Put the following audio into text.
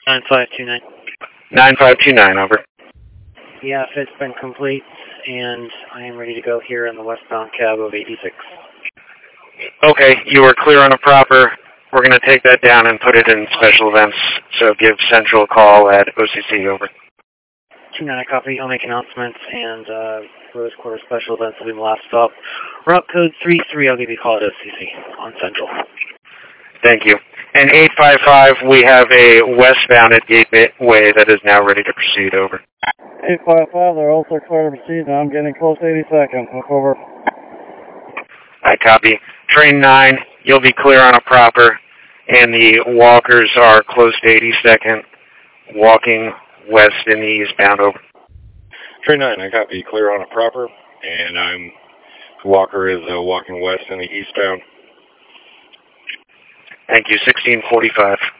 9529. 9529, over. Yeah, fit's been complete, and I am ready to go here in the westbound cab of 86. Okay, you were clear on a proper. We're going to take that down and put it in special events, so give Central a call at OCC, over. 29, copy. I'll make announcements, and Rose Quarter special events will be the last stop. Route code 33, I'll give you a call at OCC on Central. Thank you. And 855, we have a westbound at Gateway that is now ready to proceed, over. 855, they're also clear to proceed now. I'm getting close to 82nd. Look over. I copy. Train 9, you'll be clear on a proper, and the walkers are close to 82nd, walking west in the eastbound, over. Train 9, I copy. Clear on a proper, and Walker is walking west in the eastbound. Thank you, 1645.